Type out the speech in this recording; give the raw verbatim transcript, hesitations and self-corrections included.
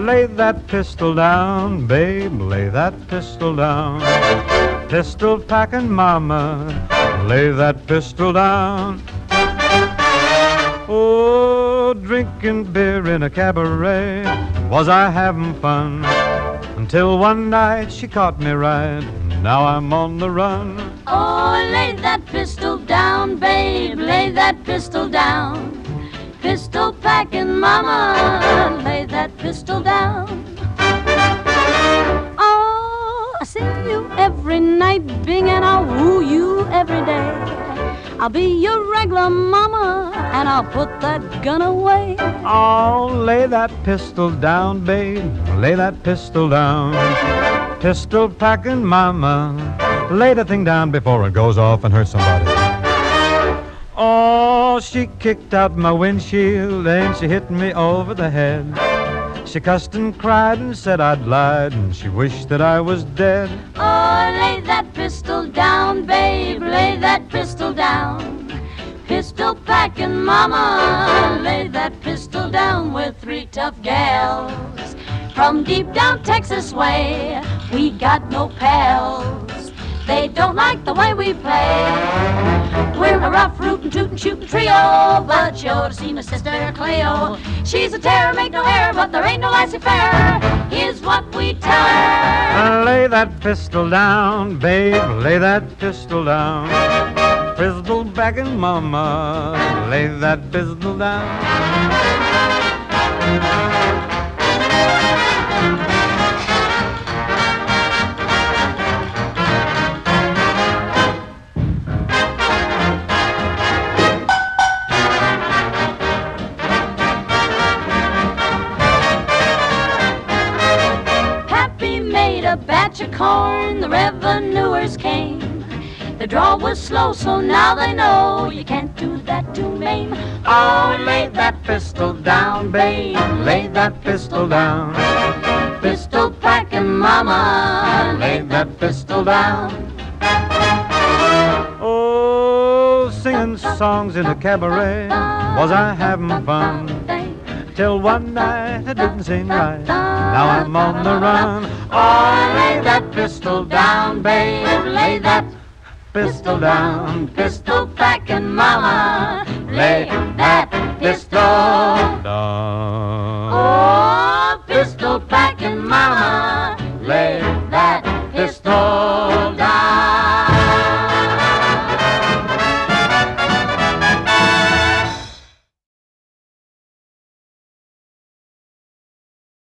Lay that pistol down, babe, lay that pistol down. Pistol packing mama, lay that pistol down. Oh, drinking beer in a cabaret, was I having fun? Until one night she caught me right, now I'm on the run. Oh, lay that pistol down, babe, lay that pistol down. Pistol packing mama, lay that pistol down. Oh, I see you every night, Bing, and I'll woo you every day. I'll be your regular mama, and I'll put that gun away. Oh, lay that pistol down, babe, lay that pistol down. Pistol packing mama, lay the thing down before it goes off and hurts somebody. Oh, she kicked out my windshield and she hit me over the head. She cussed and cried and said I'd lied, and she wished that I was dead. Oh, lay that pistol down, babe, lay that pistol down. Pistol packing mama, lay that pistol down. We're three tough gals from deep down Texas way. We got no pals, they don't like the way we play. We're a rough, rootin', tootin', shootin' trio, but you ought to see my sister Cleo. She's a terror, make no error, but there ain't no laissez-faire. Here's what we tell her. Lay that pistol down, babe, lay that pistol down. Pistol packing mama, lay that pistol down. A batch of corn, the revenuers came. The draw was slow, so now they know you can't do that to Maine. Oh, lay that pistol down, babe, lay that pistol down. Pistol packing mama, lay that pistol down. Oh, singing songs in a cabaret, was I having fun? Till one night it didn't seem right, now I'm on the run. Oh, lay that pistol down, babe, lay that pistol down. Pistol packing mama, lay that pistol down.